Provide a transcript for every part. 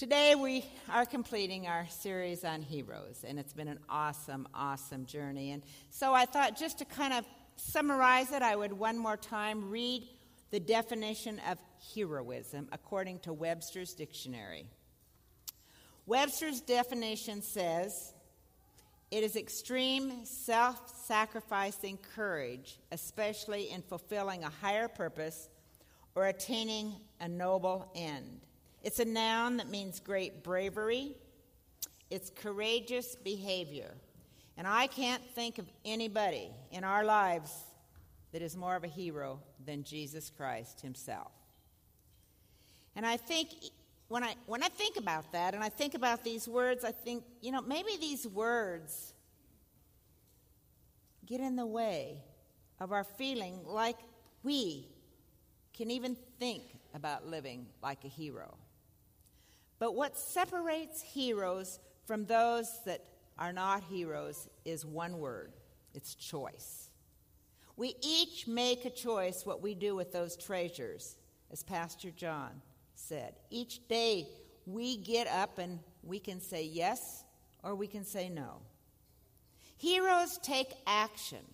Today we are completing our series on heroes, and it's been an awesome, awesome journey. And so I thought just to kind of summarize it, I would one more time read the definition of heroism according to Webster's dictionary. Webster's definition says, it is extreme self-sacrificing courage, especially in fulfilling a higher purpose or attaining a noble end. It's a noun that means great bravery. It's courageous behavior. And I can't think of anybody in our lives that is more of a hero than Jesus Christ himself. And I think when I think about that and I think about these words, I think, maybe these words get in the way of our feeling like we can even think about living like a hero. But what separates heroes from those that are not heroes is one word. It's choice. We each make a choice what we do with those treasures, as Pastor John said. Each day we get up and we can say yes or we can say no. Heroes take action,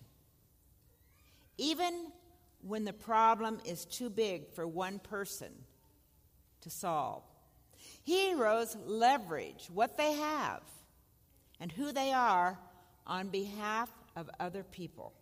even when the problem is too big for one person to solve. Heroes leverage what they have and who they are on behalf of other people.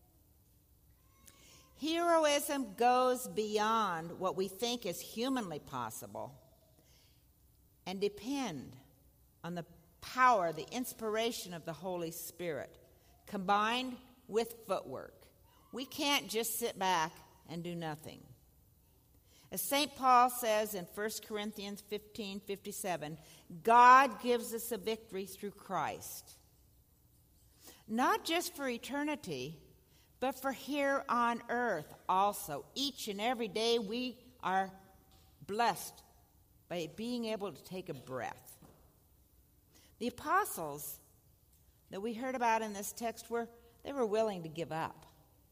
Heroism goes beyond what we think is humanly possible and depend on the power, the inspiration of the Holy Spirit, combined with footwork. We can't just sit back and do nothing. As St. Paul says in 1 Corinthians 15:57, God gives us a victory through Christ. Not just for eternity, but for here on earth also. Each and every day we are blessed by being able to take a breath. The apostles that we heard about in this text were willing to give up.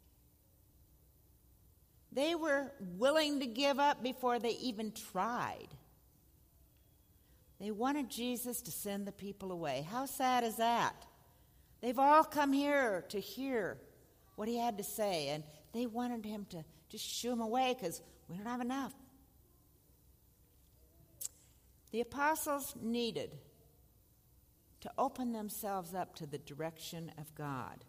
They were willing to give up before they even tried. They wanted Jesus to send the people away. How sad is that? They've all come here to hear what he had to say, and they wanted him to just shoo him away because we don't have enough. The apostles needed to open themselves up to the direction of God,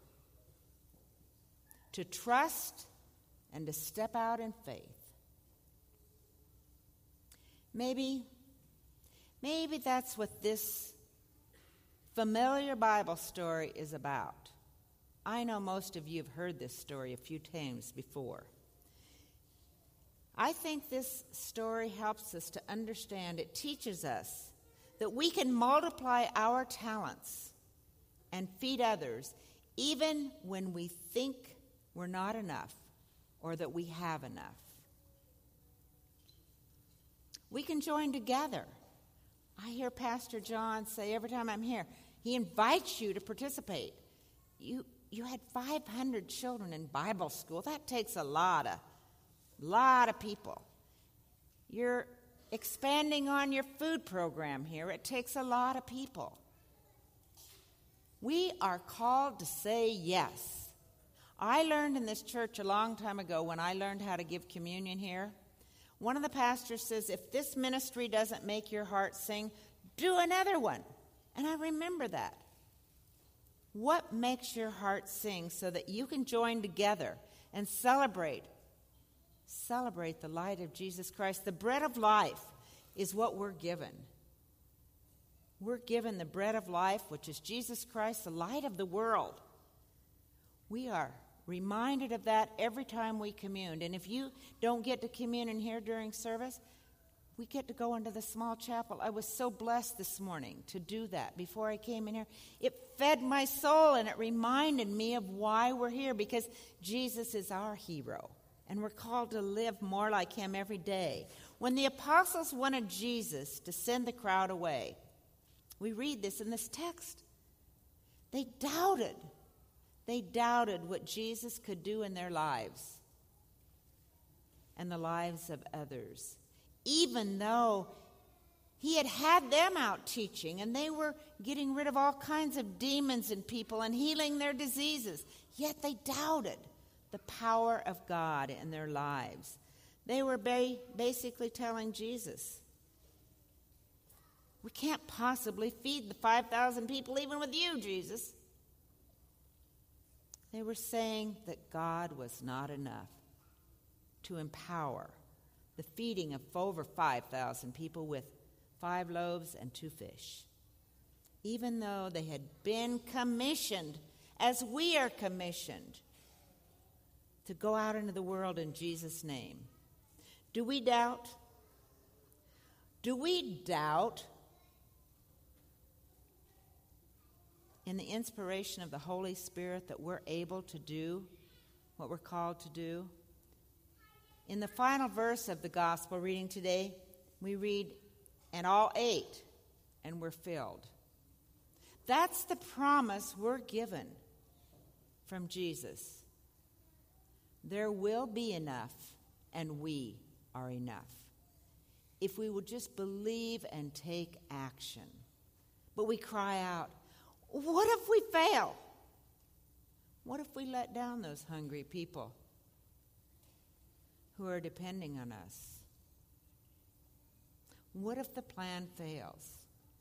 to trust and to step out in faith. Maybe that's what this familiar Bible story is about. I know most of you have heard this story a few times before. I think this story helps us to understand, it teaches us that we can multiply our talents and feed others even when we think we're not enough or that we have enough. We can join together. I hear Pastor John say every time I'm here, he invites you to participate. You had 500 children in Bible school. That takes a lot of people. You're expanding on your food program here. It takes a lot of people. We are called to say yes. I learned in this church a long time ago when I learned how to give communion here. One of the pastors says, if this ministry doesn't make your heart sing, do another one. And I remember that. What makes your heart sing so that you can join together and celebrate the light of Jesus Christ? The bread of life is what we're given. We're given the bread of life, which is Jesus Christ, the light of the world. We are reminded of that every time we commune. And if you don't get to commune in here during service, we get to go into the small chapel. I was so blessed this morning to do that before I came in here. It fed my soul and it reminded me of why we're here, because Jesus is our hero. And we're called to live more like him every day. When the apostles wanted Jesus to send the crowd away, we read this in this text. They doubted. They doubted what Jesus could do in their lives and the lives of others, even though He had them out teaching, and they were getting rid of all kinds of demons in people and healing their diseases. Yet they doubted the power of God in their lives. They were basically telling Jesus, we can't possibly feed the 5,000 people even with you, Jesus. They were saying that God was not enough to empower the feeding of over 5,000 people with 5 loaves and 2 fish, even though they had been commissioned, as we are commissioned, to go out into the world in Jesus' name. Do we doubt? Do we doubt in the inspiration of the Holy Spirit that we're able to do what we're called to do? In the final verse of the gospel reading today, we read, and all ate and were filled. That's the promise we're given from Jesus. There will be enough, and we are enough, if we will just believe and take action. But we cry out, what if we fail? What if we let down those hungry people who are depending on us? What if the plan fails?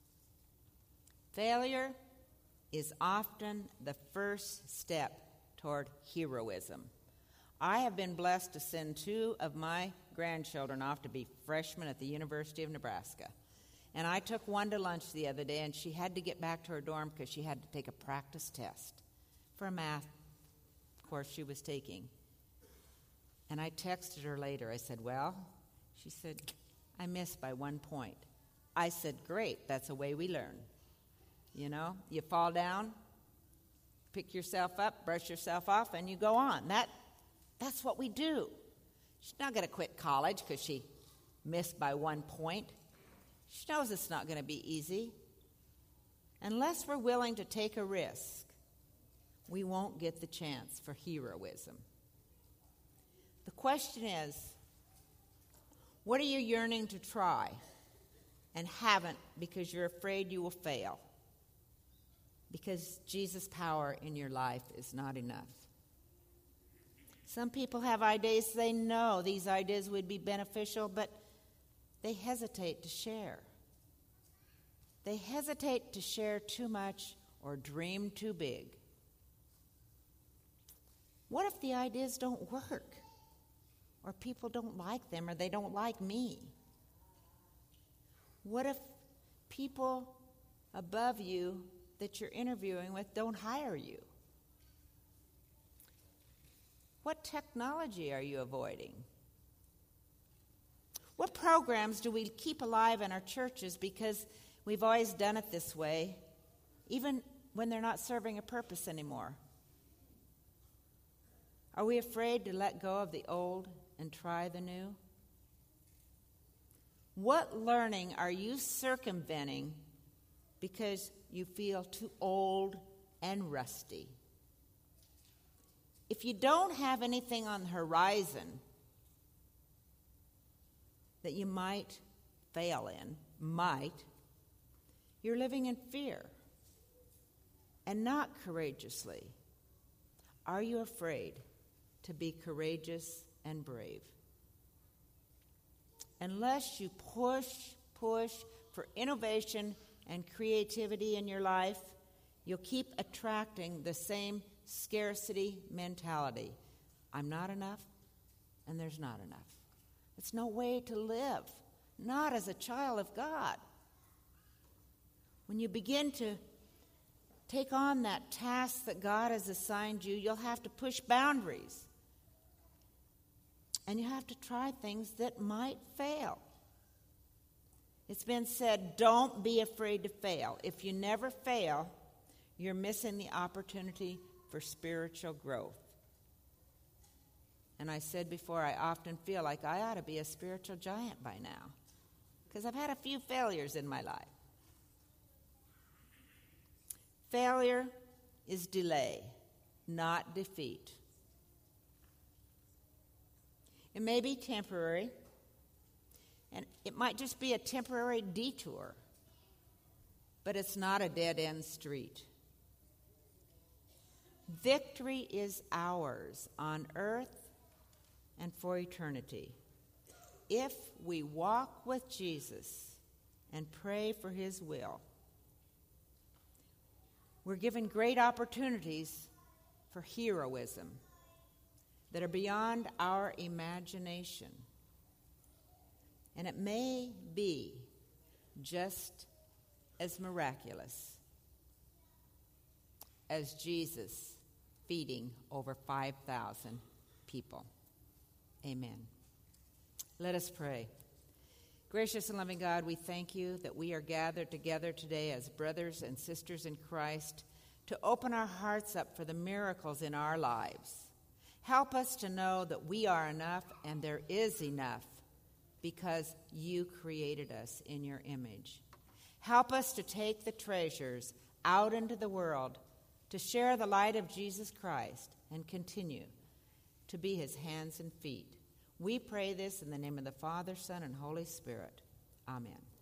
Failure is often the first step toward heroism. I have been blessed to send 2 of my grandchildren off to be freshmen at the University of Nebraska. And I took one to lunch the other day, and she had to get back to her dorm because she had to take a practice test for a math course she was taking. And I texted her later. I said, well, she said, I missed by 1 point. I said, great, that's the way we learn. You know, you fall down, pick yourself up, brush yourself off, and you go on. That's what we do. She's not going to quit college because she missed by 1 point. She knows it's not going to be easy. Unless we're willing to take a risk, we won't get the chance for heroism. The question is, what are you yearning to try and haven't because you're afraid you will fail? Because Jesus' power in your life is not enough. Some people have ideas, they know these ideas would be beneficial, but they hesitate to share. They hesitate to share too much or dream too big. What if the ideas don't work? Or people don't like them, or they don't like me? What if people above you that you're interviewing with don't hire you? What technology are you avoiding? What programs do we keep alive in our churches because we've always done it this way, even when they're not serving a purpose anymore? Are we afraid to let go of the old and try the new? What learning are you circumventing because you feel too old and rusty? If you don't have anything on the horizon that you might fail in, you're living in fear and not courageously. Are you afraid to be courageous and brave? Unless you push for innovation and creativity in your life, you'll keep attracting the same scarcity mentality. I'm not enough, and there's not enough. It's no way to live, not as a child of God. When you begin to take on that task that God has assigned you, you'll have to push boundaries. And you have to try things that might fail. It's been said, don't be afraid to fail. If you never fail, you're missing the opportunity for spiritual growth. And I said before, I often feel like I ought to be a spiritual giant by now, because I've had a few failures in my life. Failure is delay, not defeat. It may be temporary. And it might just be a temporary detour, but it's not a dead-end street. Victory is ours on earth and for eternity if we walk with Jesus and pray for his will. We're given great opportunities for heroism that are beyond our imagination. And it may be just as miraculous as Jesus feeding over 5,000 people. Amen. Let us pray. Gracious and loving God, we thank you that we are gathered together today as brothers and sisters in Christ to open our hearts up for the miracles in our lives. Help us to know that we are enough and there is enough because you created us in your image. Help us to take the treasures out into the world to share the light of Jesus Christ and continue to be his hands and feet. We pray this in the name of the Father, Son, and Holy Spirit. Amen.